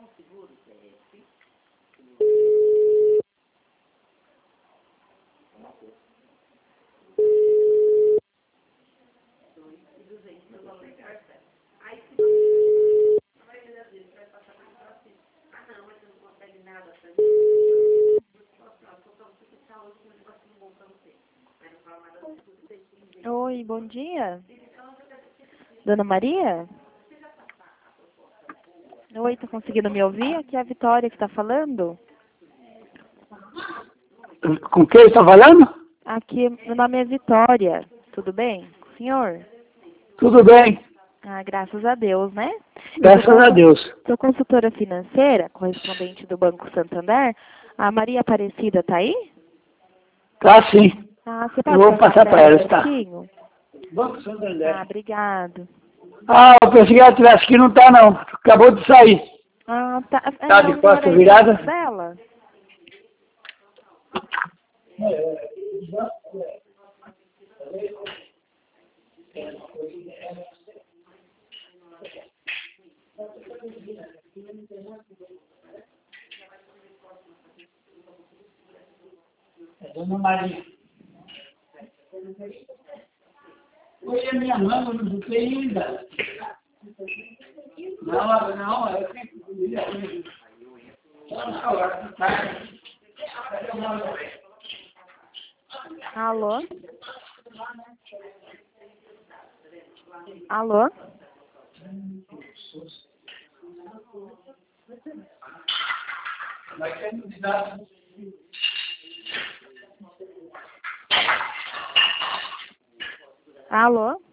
Oi, bom dia. Dona Maria? Oi, tá conseguindo me ouvir? Aqui é a Vitória que tá falando. Com quem está falando? Aqui, meu nome é Vitória. Tudo bem com o senhor? Tudo bem, Ah, graças a Deus, né? graças a Deus. Sou consultora financeira, correspondente do Banco Santander. A Maria Aparecida tá aí? Tá sim. Ah, você Eu pode vou passar para ela, um tá? pouquinho? Banco Santander. Ah, obrigado. Ah, eu pensei que ela tivesse aqui, não tá não. Acabou de sair. Ah, tá. Tá O de senhor costas é irmão virada? dela? É Dona Maria. Oi, é minha mãe, eu não sei ainda. Não, eu sempre comia. Alô? Alô? Alô?